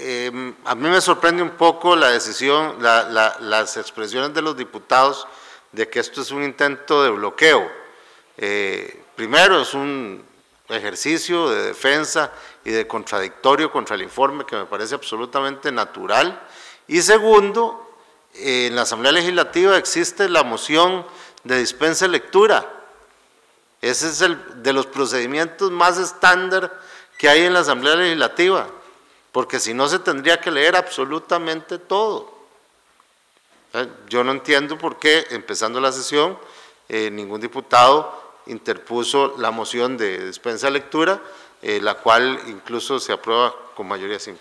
A mí me sorprende un poco la decisión, las expresiones de los diputados de que esto es un intento de bloqueo. Primero, es un ejercicio de defensa y de contradictorio contra el informe que me parece absolutamente natural. Y segundo, en la Asamblea Legislativa existe la moción de dispensa de lectura. Ese es de los procedimientos más estándar que hay en la Asamblea Legislativa, porque si no se tendría que leer absolutamente todo. Yo no entiendo por qué, empezando la sesión, ningún diputado interpuso la moción de dispensa de lectura, la cual incluso se aprueba con mayoría simple.